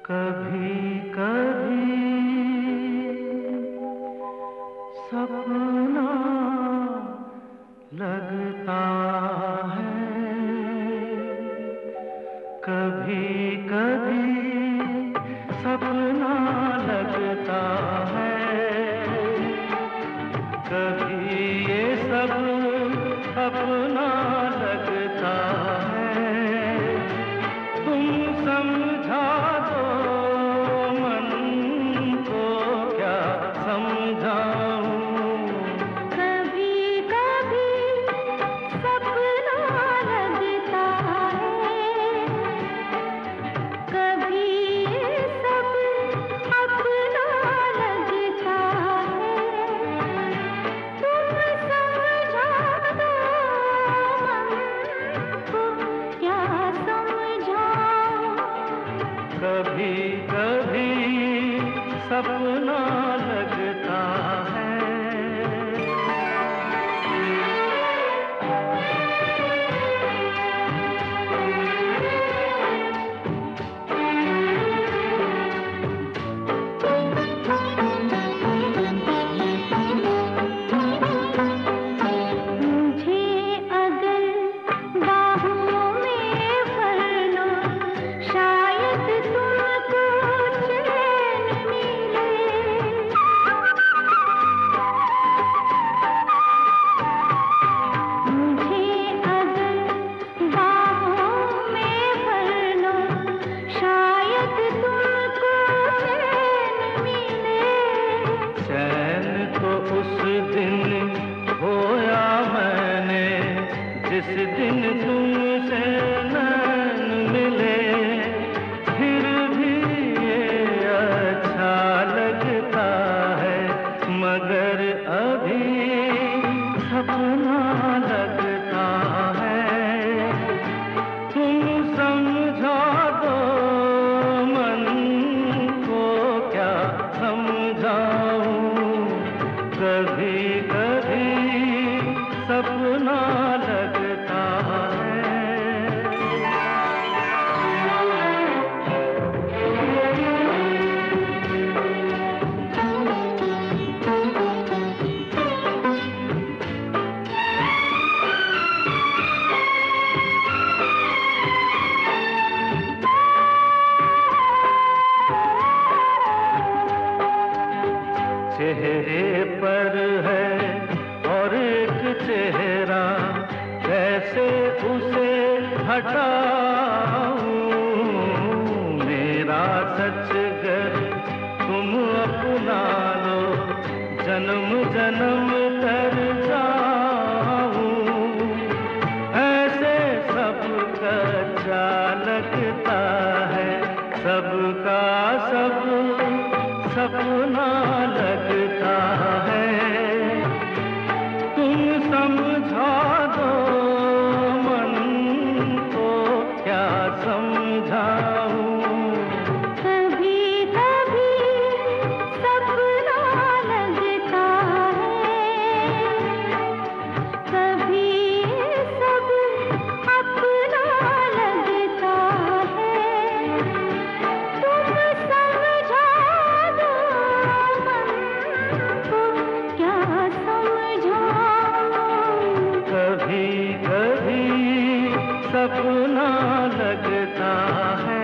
कभी कभी सपना लगता है, कभी कभी सपना लगता है, कभी ये सब अपना लगता है। तुम समझा दो मन को, क्या समझाऊं। कभी कभी सपना लगता है, कभी ये सब अपना लगता है। तुम समझा दो मन को, क्या समझाऊं। कभी कभी सपना लगता है। मुझे अगर बाहों में भर लो, शायद तुमको चैन मिले। मुझे अगर बाहों में भर लो, शायद तुमको चैन मिले। चैन तो उस दिन खोया मैंने, जिस दिन तुमसे नैन मिले। फिर भी ये अच्छा लगता है, मगर अभी सपना लगता है। तुम समझा दो मन को, क्या समझाऊं। कभी कभी सपना लगता है। चेहरे पर है और एक चेहरा, कैसे उसे हटाऊं। मेरा सच गर तुम अपना लो, जन्म जन्म कर जाऊं। ऐसे सबका अच्छा लगता है, सबका सब सपना लगता है। तुम समझा दो मन को, क्या समझाऊं। कभी कभी सपना लगता है, कभी ये सब अपना लगता है। तुम समझा दो मन को, क्या समझाऊं। कभी कभी सपना लगता है।